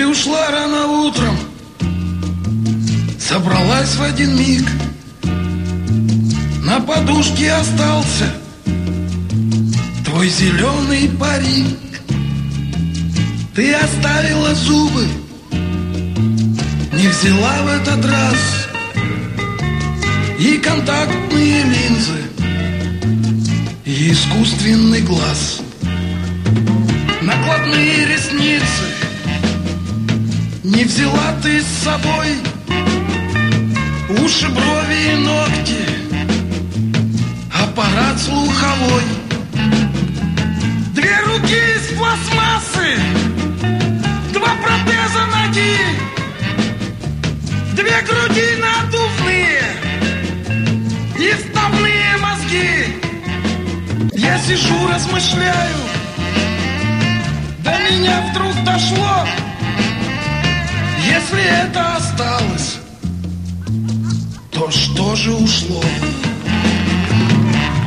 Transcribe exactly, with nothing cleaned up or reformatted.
ушла рано утром, собралась в один миг. На подушке остался твой зеленый парик. Ты оставила зубы, не взяла в этот раз и контактные линзы, и искусственный глаз. Накладные ресницы не взяла ты с собой, уши, брови и ногти, аппарат слуховой. Две руки из пластмассы, два протеза ноги, две груди надувные и вставные мозги. Я сижу, размышляю, до меня вдруг дошло: если это осталось, то что же ушло?